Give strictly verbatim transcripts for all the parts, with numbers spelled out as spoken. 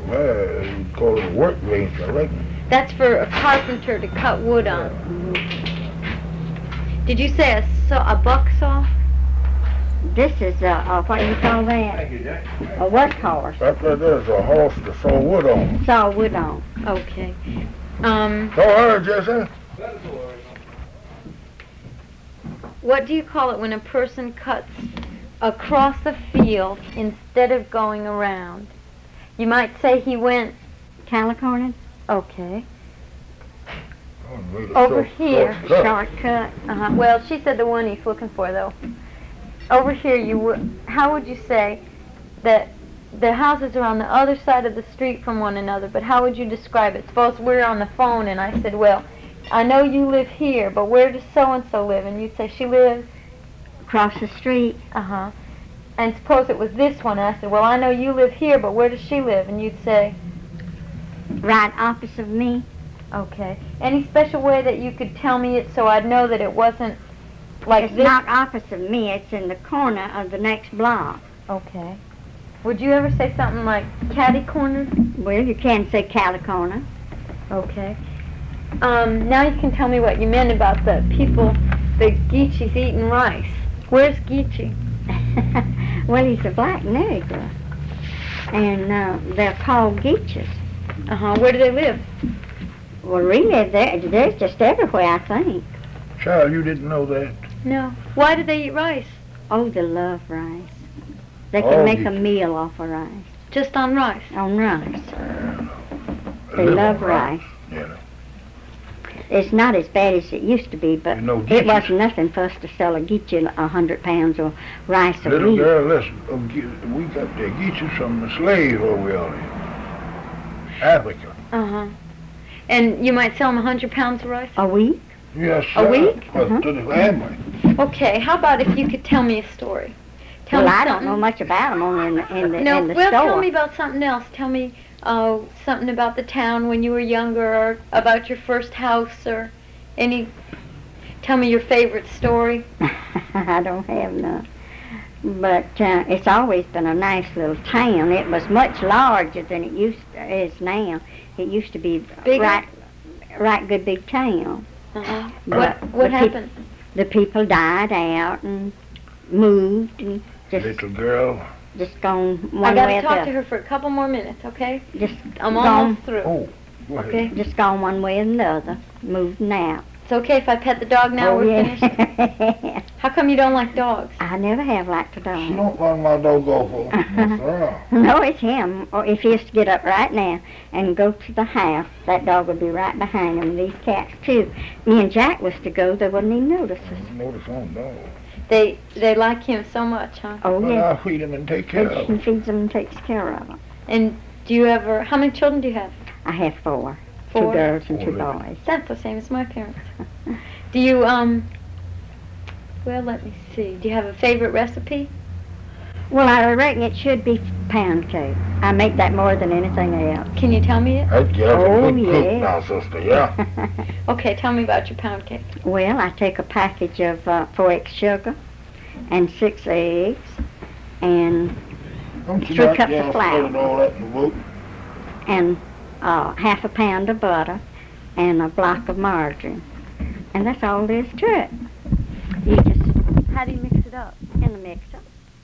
Well, you call it a workbench, I reckon. That's for a carpenter to cut wood on. Did you say a saw, a buck saw? This is a, a what do you call that? A workhorse. That right there is a horse to saw wood on. Saw wood on. Okay. Um, So, all right, Jesse. what do you call it when a person cuts across the field instead of going around? You might say he went, Calicornin? okay, Oh, made a over short- here. short cut. Shortcut. Uh-huh. Well, she said the one he's looking for, though. Over here, you would, how would you say that the houses are on the other side of the street from one another, but how would you describe it? Suppose we're on the phone and I said, well, I know you live here, but where does so-and-so live? And you'd say, she lives, Across the street. uh-huh. And suppose it was this one, and I said, well, I know you live here, but where does she live? And you'd say, Right opposite of me. okay. Any special way that you could tell me it so I'd know that it wasn't like It's this? not opposite of me. It's in the corner of the next block. Okay. Would you ever say something like catty corner? Well, you can say Calicornin. Okay. Um, now you can tell me what you meant about the people, the Geechees eating rice. Where's Geechee? Well, he's a black Negro. And uh, they're called Geeches. Uh-huh. Where do they live? Well, really, they're, they're just everywhere, I think. Child, you didn't know that. No. Why do they eat rice? Oh, they love rice. They can Oh, make a Geeches. meal off of rice. Just on rice? On rice. They live love on rice. Yeah. It's not as bad as it used to be, but You know, it Geeches- wasn't nothing for us to sell a Geechee a hundred pounds of rice a Little week. girl, listen, uh, ge- we got the Geechees from the slaves where we are in Africa. Uh-huh. And you might sell them a hundred pounds of rice? A week? Yes, A sir. week? Well, Uh-huh. to the family. Okay, how about if you could tell me a story? Tell well, me I don't something. know much about them only in the, in the, No, in the well, store. tell me about something else. Tell me uh, something about the town when you were younger, or about your first house, or any. Tell me your favorite story. I don't have none. But uh, it's always been a nice little town. It was much larger than it used is now. It used to be Bigger? right, right good big town. Uh-huh. But What what the peop- happened? The people died out and moved and just Little girl. just gone I one got way to or the talk to other. her for a couple more minutes, okay? Just I'm gone, almost through. Oh, go ahead. Okay. just gone one way or the other, moving out. It's okay if I pet the dog now. oh We're yeah. finished. How come you don't like dogs? I never have liked a She dog. don't want my dog off of. Yes, sir. No, it's him. Or if he has to get up right now and go to the house, that dog would be right behind him. These cats too. Me and Jack was to go, they wouldn't even notice us. Notice on dog. They they like him so much, huh? Oh But yeah, I feed him and take care of he him. feeds them and takes care of them. And do you ever? How many children do you have? I have four, Four. two girls and Four two little. boys. That's the same as my parents. Do you um? Well, let me see. Do you have a favorite recipe? Well, I reckon it should be pound cake. I make that more than anything else. Can you tell me it? That gal's Oh, a good cook yeah. now, sister, yeah. Okay, tell me about your pound cake. Well, I take a package of uh, four eggs sugar and six eggs and Don't you Three like cups of gal flour. putting all that in the boat? and uh, half a pound of butter and a block of margarine. And that's all there is to it. You just How do you mix it up? in the mixer.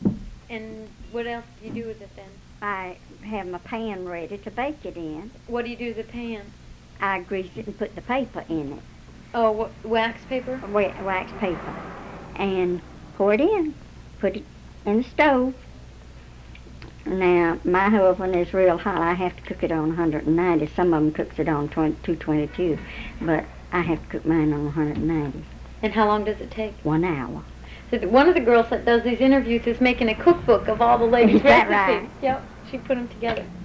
And what else do you do with it then? I have my pan ready to bake it in. What do you do with the pan? I grease it and put the paper in it, Oh, what, wax paper? wa- wax paper, and pour it in. Put it in the stove. Now, my oven is real hot. I have to cook it on one hundred ninety. Some of them cooks it on two twenty-two, but I have to cook mine on one hundred ninety. And how long does it take? One hour. So th- one of the girls that does these interviews is making a cookbook of all the ladies' Is that recipes. right? Yep, she put them together.